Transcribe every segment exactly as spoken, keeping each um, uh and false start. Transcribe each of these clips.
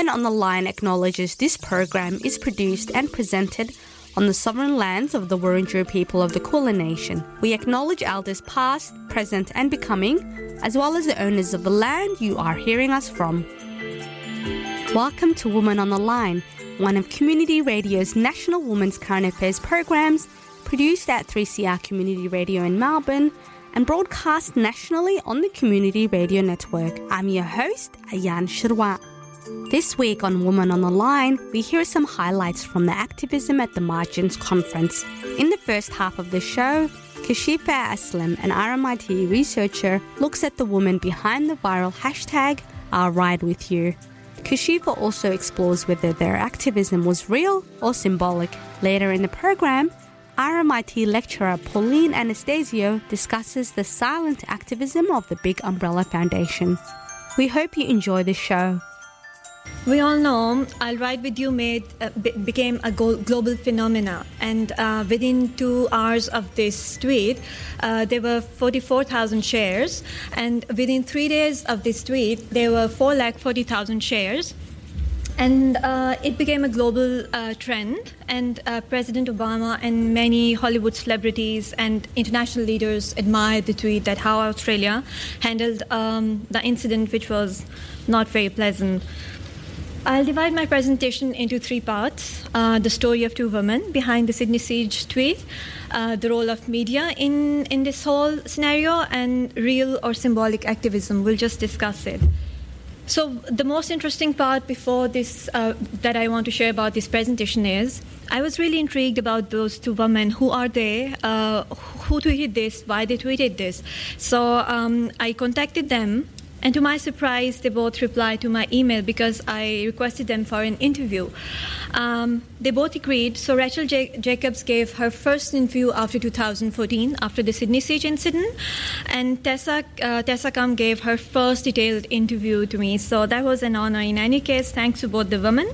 Women on the Line acknowledges this program is produced and presented on the sovereign lands of the Wurundjeri people of the Kulin Nation. We acknowledge elders past, present and becoming, as well as the owners of the land you are hearing us from. Welcome to Women on the Line, one of Community Radio's National Women's Current Affairs programs, produced at three C R Community Radio in Melbourne and broadcast nationally on the Community Radio Network. I'm your host, Ayan Shirwa. This week on Women on the Line, we hear some highlights from the activism at the Margins Conference. In the first half of the show, Kashifa Aslam, an R M I T researcher, looks at the woman behind the viral hashtag I'll Ride With You. Kashifa also explores whether their activism was real or symbolic. Later in the program, R M I T lecturer Pauline Anastasio discusses the silent activism of the Big Umbrella Foundation. We hope you enjoy the show. We all know I'll Ride With You made, uh, be- became a go- global phenomena, and uh, within two hours of this tweet, uh, there were forty-four thousand shares, and within three days of this tweet, there were four lakh forty thousand shares. And uh, it became a global uh, trend, and uh, President Obama and many Hollywood celebrities and international leaders admired the tweet, that how Australia handled um, the incident, which was not very pleasant. I'll divide my presentation into three parts. Uh, the story of two women behind the Sydney Siege tweet, uh, the role of media in, in this whole scenario, and real or symbolic activism. We'll just discuss it. So the most interesting part before this uh, that I want to share about this presentation is, I was really intrigued about those two women. Who are they? Uh, who tweeted this? Why they tweeted this? So um, I contacted them. And to my surprise, they both replied to my email because I requested them for an interview. Um, they both agreed. So Rachel J- Jacobs gave her first interview after two thousand fourteen, after the Sydney Siege incident. And Tessa, uh, Tessa Kam gave her first detailed interview to me. So that was an honor. In any case, thanks to both the women.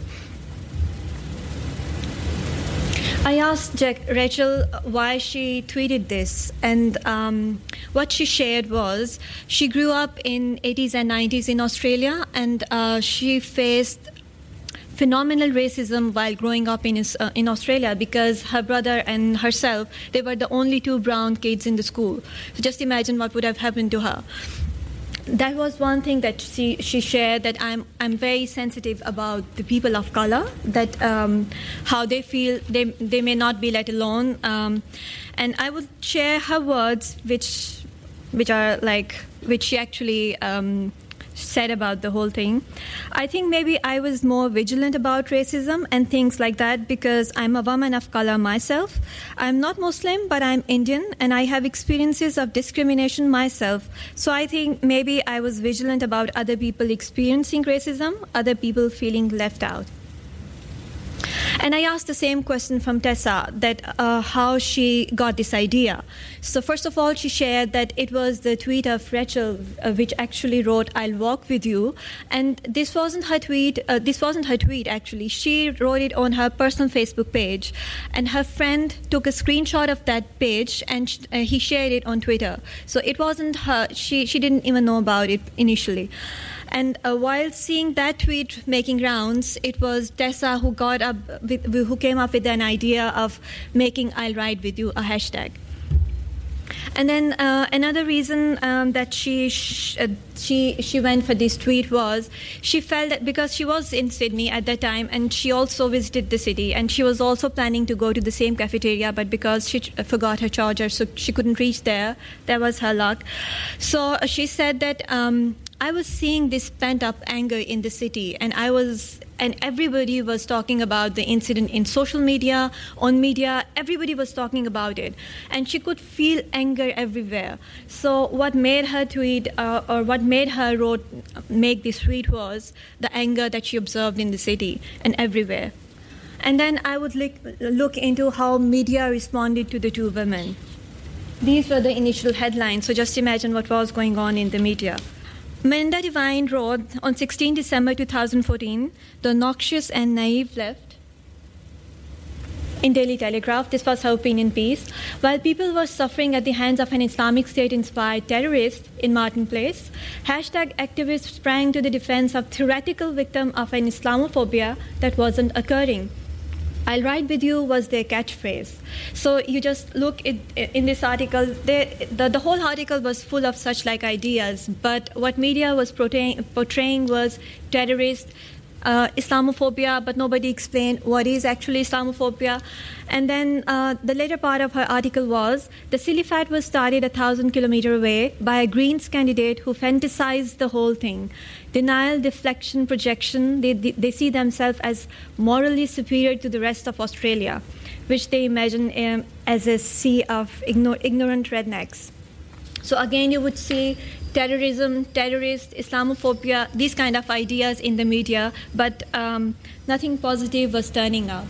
I asked Jack, Rachel why she tweeted this, and um, what she shared was she grew up in eighties and nineties in Australia, and uh, she faced phenomenal racism while growing up in uh, in Australia, because her brother and herself, they were the only two brown kids in the school. So just imagine what would have happened to her. That was one thing that she, she shared, that I'm I'm very sensitive about the people of color, that um, how they feel they they may not be let alone, um, and I would share her words, which which are like which she actually um, said about the whole thing. I think maybe I was more vigilant about racism and things like that because I'm a woman of color myself. I'm not Muslim, but I'm Indian, and I have experiences of discrimination myself. So I think maybe I was vigilant about other people experiencing racism, other people feeling left out. And I asked the same question from Tessa, that uh, how she got this idea. So first of all, she shared that it was the tweet of Rachel, uh, which actually wrote, "I'll walk with you." And this wasn't her tweet. Uh, this wasn't her tweet, actually. She wrote it on her personal Facebook page. And her friend took a screenshot of that page, and sh- uh, he shared it on Twitter. So it wasn't her. She, she didn't even know about it initially. And uh, while seeing that tweet making rounds, it was Tessa who got up, with, who came up with an idea of making "I'll Ride With You" a hashtag. And then uh, another reason um, that she sh- uh, she she went for this tweet was she felt that because she was in Sydney at that time, and she also visited the city, and she was also planning to go to the same cafeteria, but because she ch- forgot her charger, so she couldn't reach there. That was her luck. So uh, she said that um, I was seeing this pent-up anger in the city, and I was, and everybody was talking about the incident in social media, on media. Everybody was talking about it, and she could feel anger everywhere. So what made her tweet, uh, or what made her wrote, make this tweet was the anger that she observed in the city and everywhere. And then I would look, look into how media responded to the two women. These were the initial headlines, so just imagine what was going on in the media. Melinda Devine wrote on sixteenth December two thousand fourteen, "The noxious and naive left in Daily Telegraph. This was her opinion piece. While people were suffering at the hands of an Islamic State-inspired terrorist in Martin Place, hashtag activists sprang to the defense of theoretical victim of an Islamophobia that wasn't occurring. I'll ride with you was their catchphrase. So you just look at, in this article, they, the, the whole article was full of such like ideas, but what media was portraying, portraying was terrorist, Uh, Islamophobia, but nobody explained what is actually Islamophobia. And then uh, the later part of her article was, the silly fight was started a thousand kilometers away by a Greens candidate who fantasized the whole thing. Denial, deflection, projection, they, they, they see themselves as morally superior to the rest of Australia, which they imagine um, as a sea of ignore, ignorant rednecks. So again, you would see terrorism, terrorist, Islamophobia, these kind of ideas in the media, but um, nothing positive was turning up.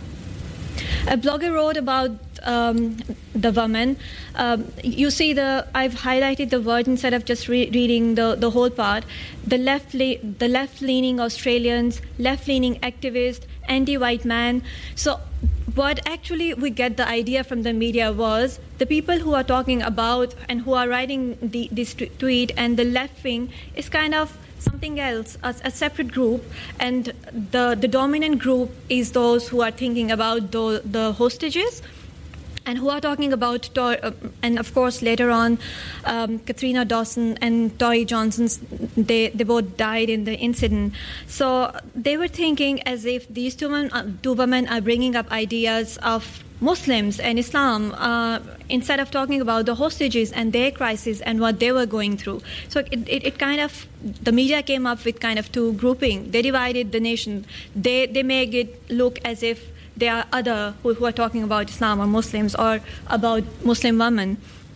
A blogger wrote about um, the woman. Um, you see, the I've highlighted the word instead of just re- reading the, the whole part. The left, le- the left-leaning Australians, left-leaning activist, anti-white man. So what actually we get the idea from the media was the people who are talking about and who are writing the, this t- tweet and the left wing is kind of something else, a, a separate group, and the, the dominant group is those who are thinking about the, the hostages and who are talking about, to- uh, and of course later on, um, Katrina Dawson and Toy Johnson, they, they both died in the incident. So they were thinking as if these two, men, uh, two women are bringing up ideas of Muslims and Islam uh, instead of talking about the hostages and their crisis and what they were going through. So it, it, it kind of, the media came up with kind of two grouping. They divided the nation. They, they make it look as if there are other who, who are talking about Islam or Muslims or about Muslim women.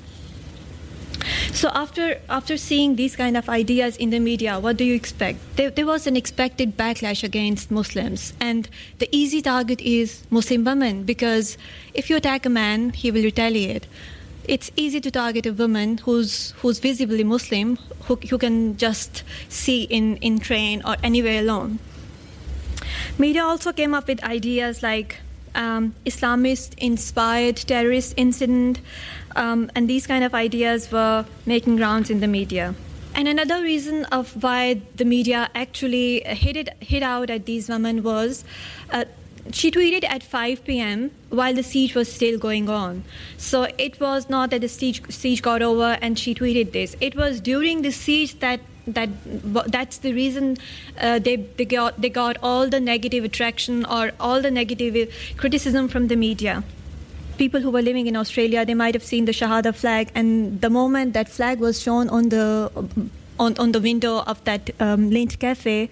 So after after seeing these kind of ideas in the media, what do you expect? There, there was an expected backlash against Muslims. And the easy target is Muslim women, because if you attack a man, he will retaliate. It's easy to target a woman who's who's visibly Muslim, who you can just see in, in train or anywhere alone. Media also came up with ideas like um, Islamist-inspired terrorist incident, um, and these kind of ideas were making rounds in the media. And another reason of why the media actually hit it hit out at these women was uh, she tweeted at five p.m. while the siege was still going on. So it was not that the siege, siege got over and she tweeted this. It was during the siege that that that's the reason uh, they they got they got all the negative attraction or all the negative criticism from the media. People who were living in Australia, they might have seen the Shahada flag, and the moment that flag was shown on the on, on the window of that um, Lynch Cafe,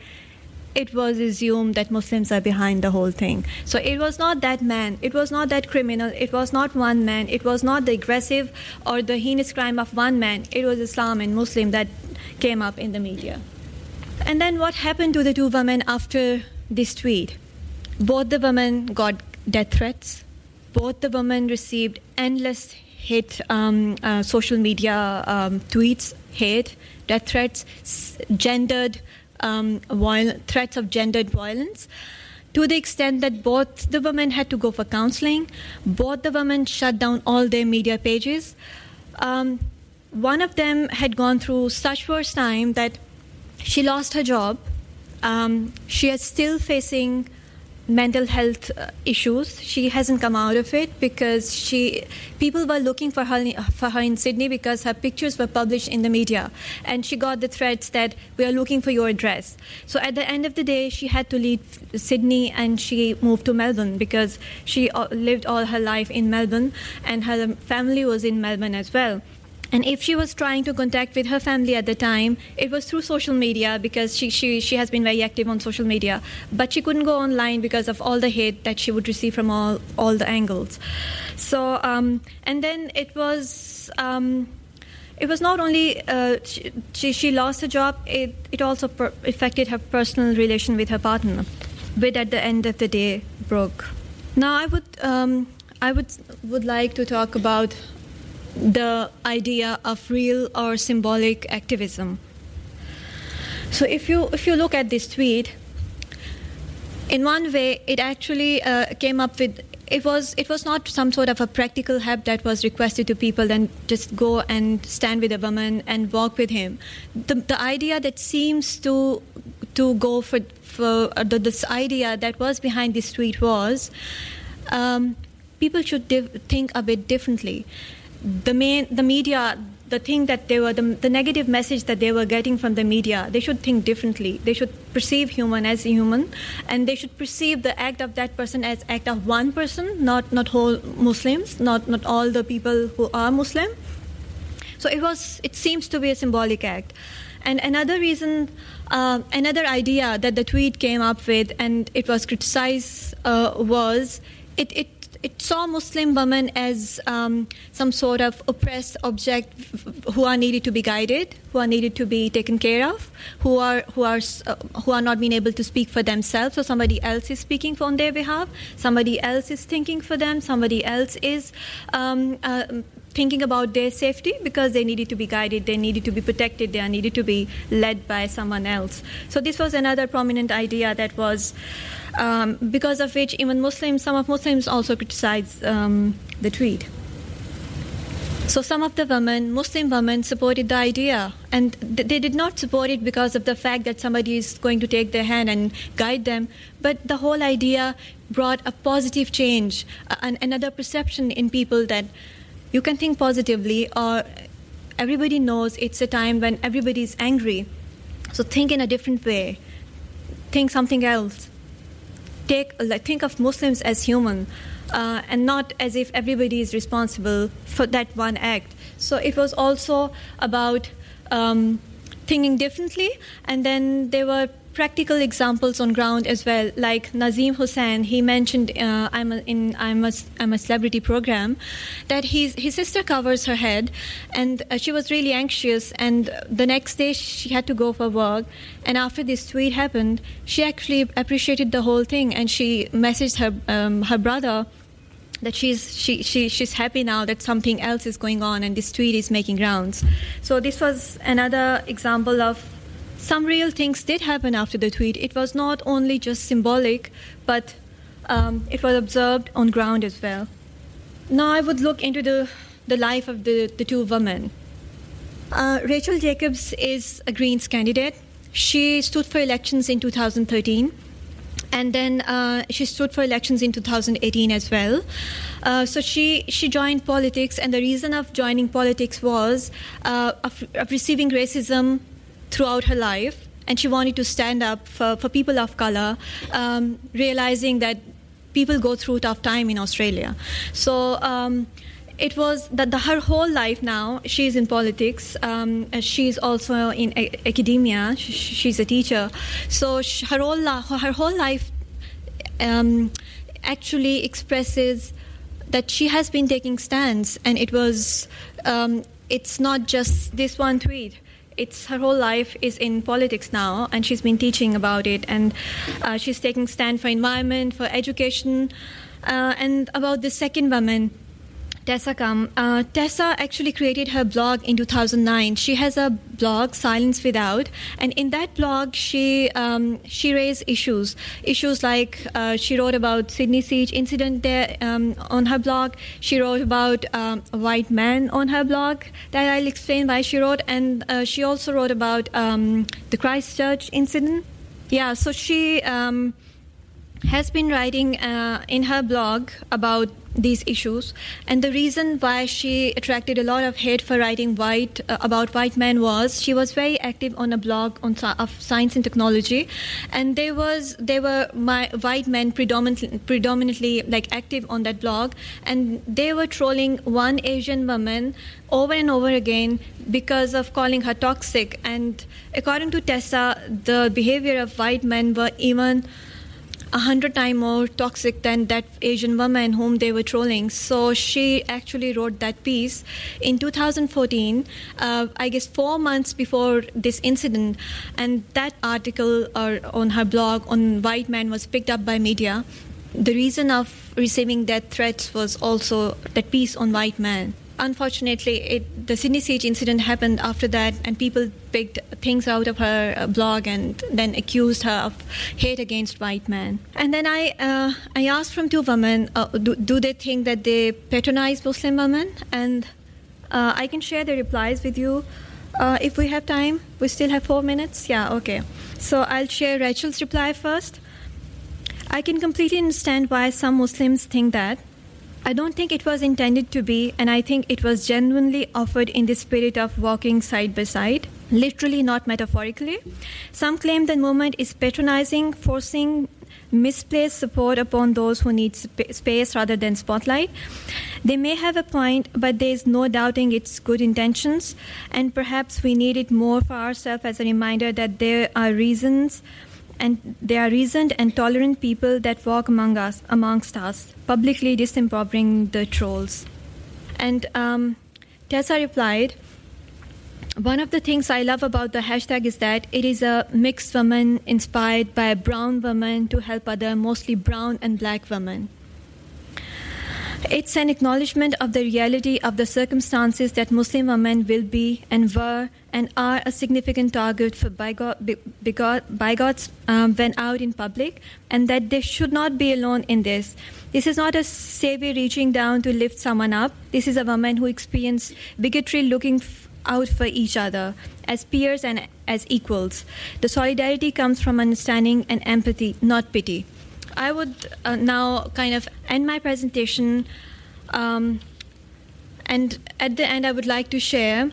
it was assumed that Muslims are behind the whole thing. So it was not that man, it was not that criminal, it was not one man, it was not the aggressive or the heinous crime of one man, it was Islam and Muslim that came up in the media. And then what happened to the two women after this tweet? Both the women got death threats. Both the women received endless hate, um, uh, social media um, tweets, hate, death threats, s- gendered um, viol- threats of gendered violence, to the extent that both the women had to go for counseling. Both the women shut down all their media pages. Um, one of them had gone through such worse time that she lost her job. Um, she is still facing mental health uh, issues. She hasn't come out of it because she people were looking for her for her in Sydney because her pictures were published in the media, and she got the threats that we are looking for your address. So at the end of the day, she had to leave Sydney and she moved to Melbourne because she lived all her life in Melbourne and her family was in Melbourne as well. And if she was trying to contact with her family at the time, it was through social media because she, she, she has been very active on social media. But she couldn't go online because of all the hate that she would receive from all, all the angles. So, um, and then it was... Um, It was not only uh, she, she, she lost her job, it, it also per- affected her personal relation with her partner, which at the end of the day broke. Now I would um, I would would like to talk about the idea of real or symbolic activism. So if you if you look at this tweet, in one way it actually uh, came up with it was it was not some sort of a practical help that was requested to people and just go and stand with a woman and walk with him. The the idea that seems to to go for for uh, the, this idea that was behind this tweet was um, people should div- think a bit differently. The main the media. The thing that they were, the, the negative message that they were getting from the media, they should think differently. They should perceive human as a human, and they should perceive the act of that person as act of one person, not not whole Muslims, not not all the people who are Muslim. So it was, it seems to be a symbolic act. And another reason, uh, another idea that the tweet came up with, and it was criticized, uh, was it it. It saw Muslim women as um, some sort of oppressed object who are needed to be guided, who are needed to be taken care of, who are who are uh, who are not being able to speak for themselves. So somebody else is speaking on their behalf. Somebody else is thinking for them. Somebody else is um, uh, thinking about their safety because they needed to be guided. They needed to be protected. They are needed to be led by someone else. So this was another prominent idea that was. Um, because of which even Muslims, some of Muslims also criticized um, the tweet. So some of the women, Muslim women, supported the idea, and th- they did not support it because of the fact that somebody is going to take their hand and guide them, but the whole idea brought a positive change, uh, and another perception in people that you can think positively, or everybody knows it's a time when everybody is angry. So think in a different way. Think something else. Take, like, think of Muslims as human, uh, and not as if everybody is responsible for that one act. So it was also about um, thinking differently, and then there were practical examples on ground as well. Like Nazim Hussain, he mentioned uh, I'm a, in I'm a, I'm a Celebrity program that his his sister covers her head, and uh, she was really anxious. And the next day she had to go for work. And after this tweet happened, she actually appreciated the whole thing, and she messaged her um, her brother that she's she, she she's happy now that something else is going on, and this tweet is making rounds. So this was another example of. Some real things did happen after the tweet. It was not only just symbolic, but um, it was observed on ground as well. Now I would look into the, the life of the, the two women. Uh, Rachel Jacobs is a Greens candidate. She stood for elections in two thousand thirteen. And then uh, she stood for elections in two thousand eighteen as well. Uh, so she, she joined politics, and the reason of joining politics was uh, of, of receiving racism throughout her life, and she wanted to stand up for, for people of color, um, realizing that people go through tough time in Australia. So um, it was that the, her whole life now, she's in politics. Um, she's also in a- academia. She, she's a teacher. So she, her, whole, her whole life um, actually expresses that she has been taking stands, and it was, um, it's not just this one tweet. It's her whole life is in politics now, and she's been teaching about it, and uh, she's taking stand for environment, for education, uh, and about the second woman, Tessa Kam. Uh, Tessa actually created her blog in two thousand nine. She has a blog, Silence Without, and in that blog, she um, she raised issues, issues like uh, she wrote about Sydney Siege incident there um, on her blog. She wrote about um, a white man on her blog that I'll explain why she wrote, and uh, she also wrote about um, the Christchurch incident. Yeah, so she um, has been writing uh, in her blog about these issues, and the reason why she attracted a lot of hate for writing white uh, about white men was she was very active on a blog on of science and technology, and there was there were my white men predominantly predominantly like active on that blog, and they were trolling one Asian woman over and over again because of calling her toxic. And according to Tessa, the behavior of white men were even a hundred times more toxic than that Asian woman whom they were trolling. So she actually wrote that piece in two thousand fourteen, uh, I guess four months before this incident. And that article or on her blog on white men was picked up by media. The reason of receiving death threats was also that piece on white men. unfortunately, it, the Sydney siege incident happened after that, and people picked things out of her uh, blog and then accused her of hate against white men. And then I uh, I asked from two women, uh, do, do they think that they patronize Muslim women? And uh, I can share the replies with you uh, if we have time. We still have four minutes? Yeah, okay. So I'll share Rachel's reply first. I can completely understand why some Muslims think that. I don't think it was intended to be, and I think it was genuinely offered in the spirit of walking side by side, literally, not metaphorically. Some claim the movement is patronizing, forcing misplaced support upon those who need sp- space rather than spotlight. They may have a point, but there is no doubting its good intentions, and perhaps we need it more for ourselves as a reminder that there are reasons and there are reasoned and tolerant people that walk among us, amongst us, publicly disempowering the trolls. And um, Tessa replied, one of the things I love about the hashtag is that it is a mixed woman inspired by a brown woman to help other, mostly brown and black women. It's an acknowledgement of the reality of the circumstances that Muslim women will be and were and are a significant target for bigots um, when out in public, and that they should not be alone in this. This is not a savior reaching down to lift someone up. This is a woman who experienced bigotry looking f- out for each other as peers and as equals. The solidarity comes from understanding and empathy, not pity. I would uh, now kind of end my presentation, um, and at the end I would like to share.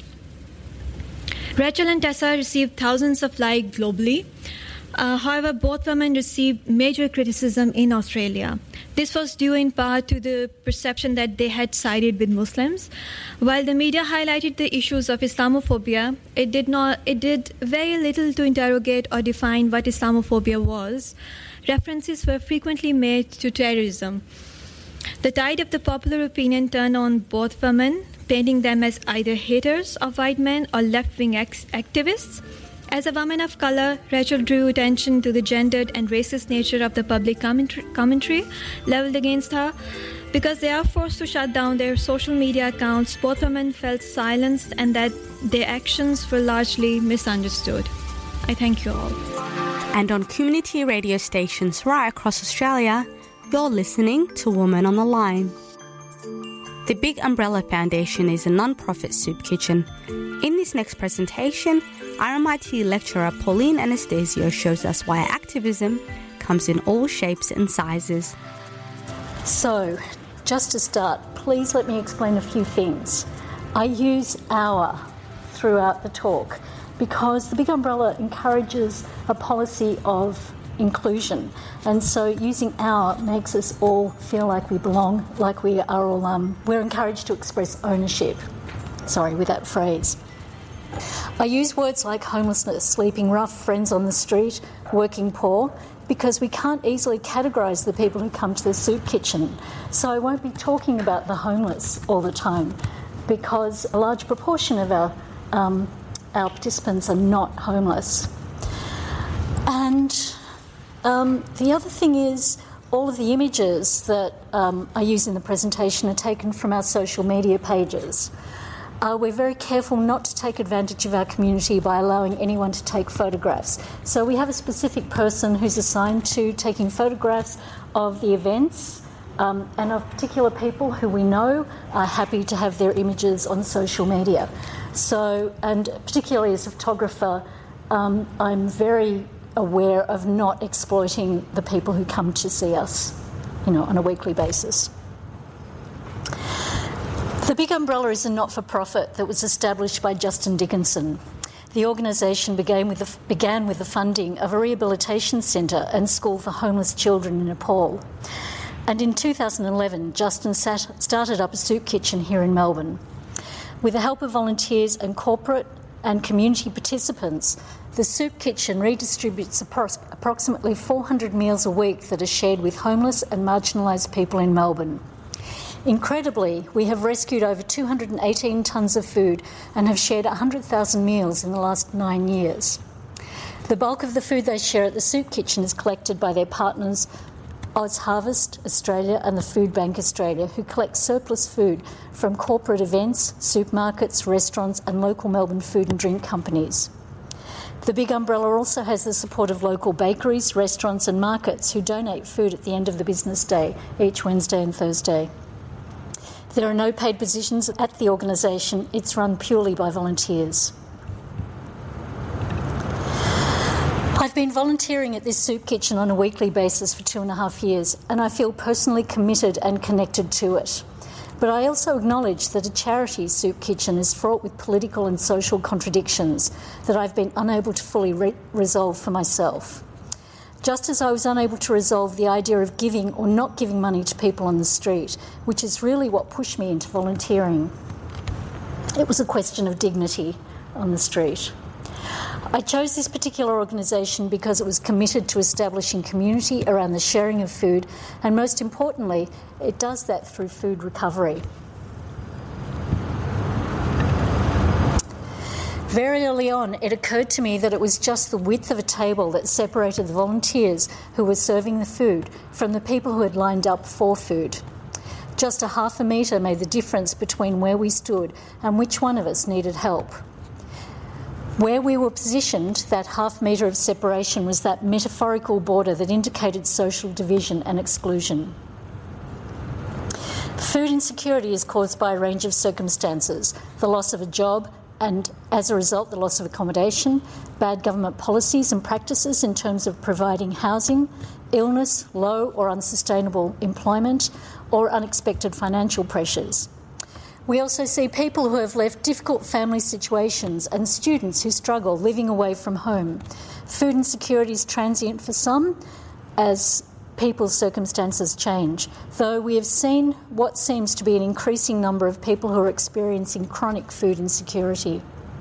Rachel and Tessa received thousands of likes globally. Uh, however, both women received major criticism in Australia. This was due in part to the perception that they had sided with Muslims. While the media highlighted the issues of Islamophobia, it did not. It did very little to interrogate or define what Islamophobia was. References were frequently made to terrorism. The tide of the popular opinion turned on both women, painting them as either haters of white men or left-wing ex- activists. As a woman of color, Rachel drew attention to the gendered and racist nature of the public commentary, commentary leveled against her. Because they are forced to shut down their social media accounts, both women felt silenced and that their actions were largely misunderstood. I thank you all. And on community radio stations right across Australia, you're listening to Women on the Line. The Big Umbrella Foundation is a non-profit soup kitchen. In this next presentation, R M I T lecturer Pauline Anastasio shows us why activism comes in all shapes and sizes. So, just to start, please let me explain a few things. I use our throughout the talk because the Big Umbrella encourages a policy of inclusion, and so using our makes us all feel like we belong, like we are all, um, we're encouraged to express ownership. Sorry, with that phrase. I use words like homelessness, sleeping rough, friends on the street, working poor, because we can't easily categorise the people who come to the soup kitchen. So I won't be talking about the homeless all the time, because a large proportion of our um, our participants are not homeless. And um, the other thing is, all of the images that um, I use in the presentation are taken from our social media pages. Uh, we're very careful not to take advantage of our community by allowing anyone to take photographs. So we have a specific person who's assigned to taking photographs of the events um, and of particular people who we know are happy to have their images on social media. So, and particularly as a photographer, um, I'm very aware of not exploiting the people who come to see us, you know, on a weekly basis. The Big Umbrella is a not-for-profit that was established by Justin Dickinson. The organisation began with, the, began with the funding of a rehabilitation centre and school for homeless children in Nepal. And in two thousand eleven, Justin sat, started up a soup kitchen here in Melbourne. With the help of volunteers and corporate and community participants, the soup kitchen redistributes appro- approximately four hundred meals a week that are shared with homeless and marginalised people in Melbourne. Incredibly, we have rescued over two hundred eighteen tonnes of food and have shared one hundred thousand meals in the last nine years. The bulk of the food they share at the soup kitchen is collected by their partners OzHarvest Australia and the Food Bank Australia, who collect surplus food from corporate events, supermarkets, restaurants and local Melbourne food and drink companies. The Big Umbrella also has the support of local bakeries, restaurants and markets who donate food at the end of the business day, each Wednesday and Thursday. There are no paid positions at the organisation. It's run purely by volunteers. I've been volunteering at this soup kitchen on a weekly basis for two and a half years, and I feel personally committed and connected to it. But I also acknowledge that a charity soup kitchen is fraught with political and social contradictions that I've been unable to fully re- resolve for myself. Just as I was unable to resolve the idea of giving or not giving money to people on the street, which is really what pushed me into volunteering. It was a question of dignity on the street. I chose this particular organisation because it was committed to establishing community around the sharing of food, and most importantly, it does that through food recovery. Very early on, it occurred to me that it was just the width of a table that separated the volunteers who were serving the food from the people who had lined up for food. Just a half a metre made the difference between where we stood and which one of us needed help. Where we were positioned, that half metre of separation was that metaphorical border that indicated social division and exclusion. Food insecurity is caused by a range of circumstances: the loss of a job and, as a result, the loss of accommodation, bad government policies and practices in terms of providing housing, illness, low or unsustainable employment, or unexpected financial pressures. We also see people who have left difficult family situations and students who struggle living away from home. Food insecurity is transient for some as people's circumstances change, though we have seen what seems to be an increasing number of people who are experiencing chronic food insecurity.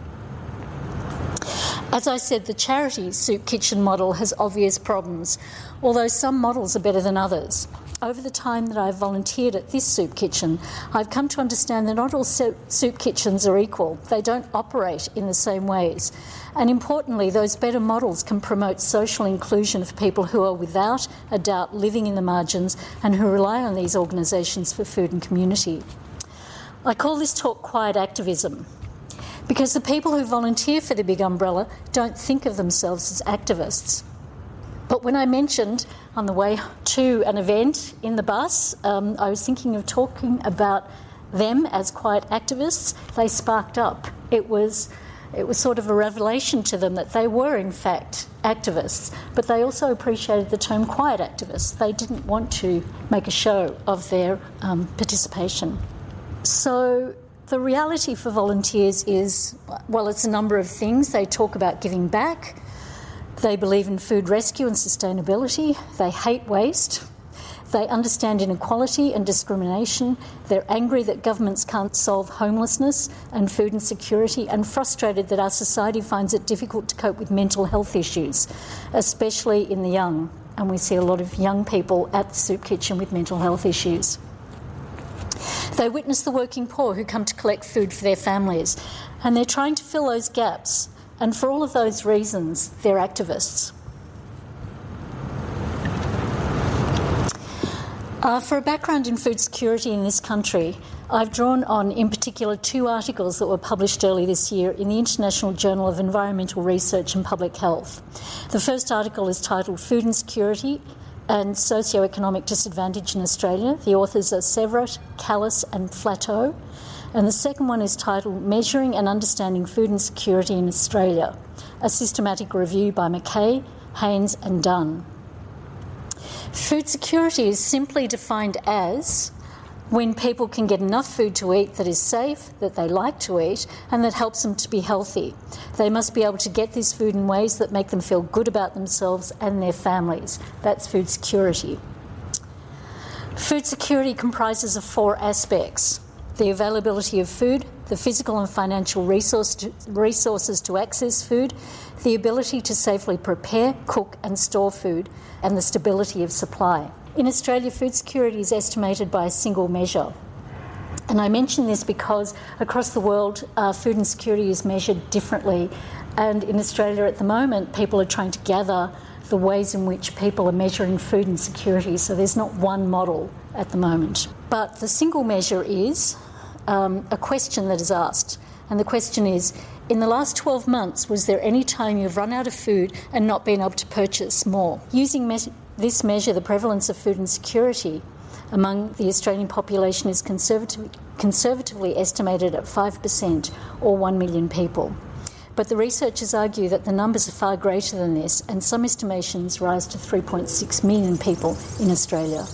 As I said, the charity soup kitchen model has obvious problems, although some models are better than others. Over the time that I've volunteered at this soup kitchen, I've come to understand that not all soup kitchens are equal. They don't operate in the same ways. And importantly, those better models can promote social inclusion of people who are without a doubt living in the margins and who rely on these organisations for food and community. I call this talk quiet activism, because the people who volunteer for the Big Umbrella don't think of themselves as activists. But when I mentioned on the way to an event in the bus, um, I was thinking of talking about them as quiet activists. They sparked up. It was, it was sort of a revelation to them that they were, in fact, activists, but they also appreciated the term quiet activists. They didn't want to make a show of their um, participation. So the reality for volunteers is, well, it's a number of things. They talk about giving back. They believe in food rescue and sustainability. They hate waste. They understand inequality and discrimination. They're angry that governments can't solve homelessness and food insecurity, and frustrated that our society finds it difficult to cope with mental health issues, especially in the young. And we see a lot of young people at the soup kitchen with mental health issues. They witness the working poor who come to collect food for their families, and they're trying to fill those gaps. And for all of those reasons, they're activists. Uh, for a background in food security in this country, I've drawn on, in particular, two articles that were published early this year in the International Journal of Environmental Research and Public Health. The first article is titled Food Insecurity and Socioeconomic Disadvantage in Australia. The authors are Severett, Callis and Flatteau. And the second one is titled Measuring and Understanding Food Insecurity in Australia, a systematic review by McKay, Haynes and Dunn. Food security is simply defined as when people can get enough food to eat that is safe, that they like to eat, and that helps them to be healthy. They must be able to get this food in ways that make them feel good about themselves and their families. That's food security. Food security comprises of four aspects: the availability of food, the physical and financial resource to, resources to access food, the ability to safely prepare, cook and store food, and the stability of supply. In Australia, food security is estimated by a single measure. And I mention this because across the world, uh, food insecurity is measured differently. And in Australia at the moment, people are trying to gather the ways in which people are measuring food insecurity. So there's not one model at the moment. But the single measure is um, a question that is asked. And the question is, in the last twelve months, was there any time you've run out of food and not been able to purchase more? Using me- this measure, the prevalence of food insecurity among the Australian population is conservative- conservatively estimated at five percent or one million people. But the researchers argue that the numbers are far greater than this, and some estimations rise to three point six million people in Australia.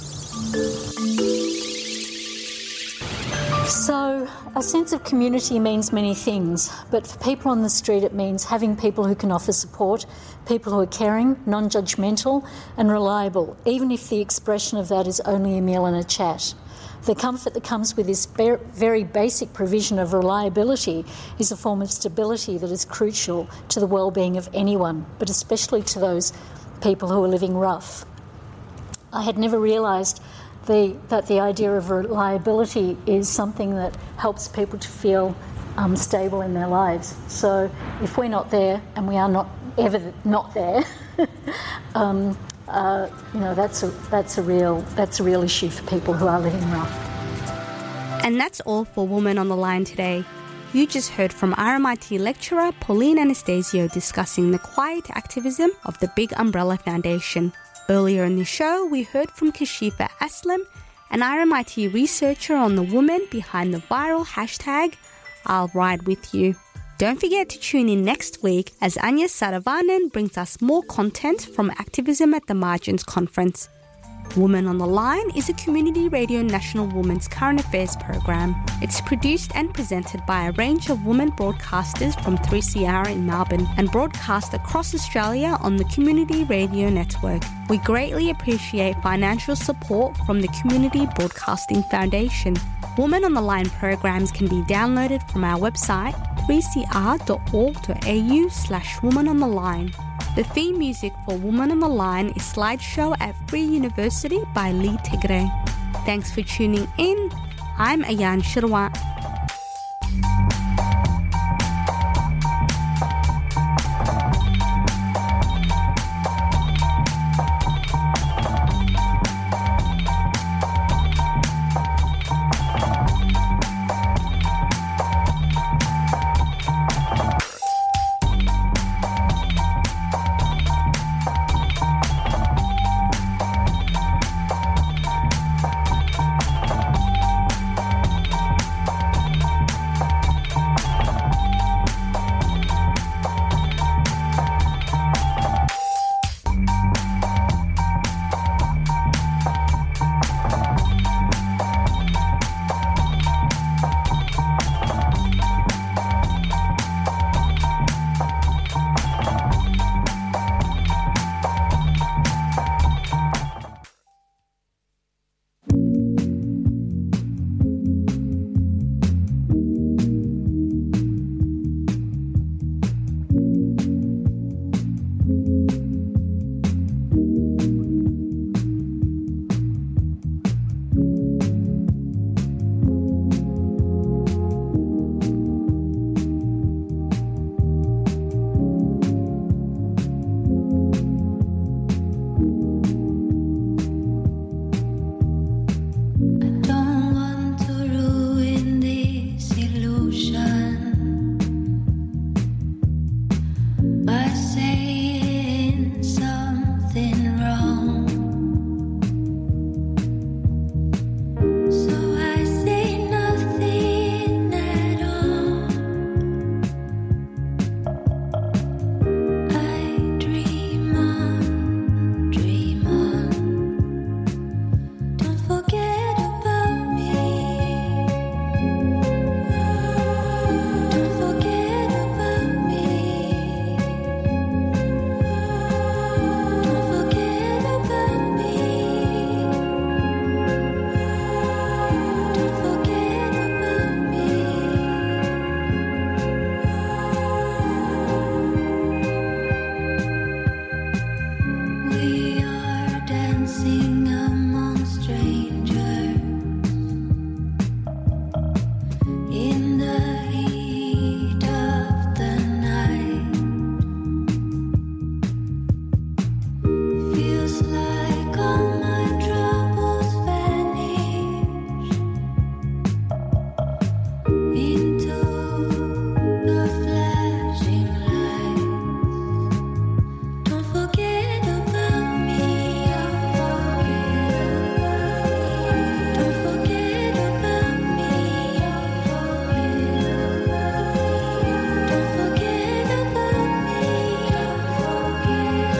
So, a sense of community means many things, but for people on the street it means having people who can offer support, people who are caring, non-judgmental and reliable, even if the expression of that is only a meal and a chat. The comfort that comes with this very basic provision of reliability is a form of stability that is crucial to the well-being of anyone, but especially to those people who are living rough. I had never realised the, that the idea of reliability is something that helps people to feel um, stable in their lives. So if we're not there, and we are not ever not there, um, Uh, you know, that's a that's a real that's a real issue for people who are living rough. And that's all for Woman on the Line today. You just heard from R M I T lecturer Pauline Anastasio discussing the quiet activism of the Big Umbrella Foundation. Earlier in the show, we heard from Kashifa Aslam, an R M I T researcher on the woman behind the viral hashtag I'll Ride With You. Don't forget to tune in next week as Anya Saravanan brings us more content from Activism at the Margins conference. Woman on the Line is a community radio national women's current affairs program. It's produced and presented by a range of women broadcasters from three C R in Melbourne and broadcast across Australia on the Community Radio Network. We greatly appreciate financial support from the Community Broadcasting Foundation. Woman on the Line programs can be downloaded from our website three c r dot org dot a u slash woman on the line. The theme music for Woman on the Line is Slideshow at Free University by Lee Tigre. Thanks for tuning in. I'm Ayan Shirwat.